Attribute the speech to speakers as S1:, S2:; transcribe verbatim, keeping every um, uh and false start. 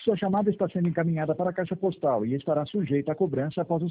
S1: Sua chamada está sendo encaminhada para a caixa postal e estará sujeita a cobrança após o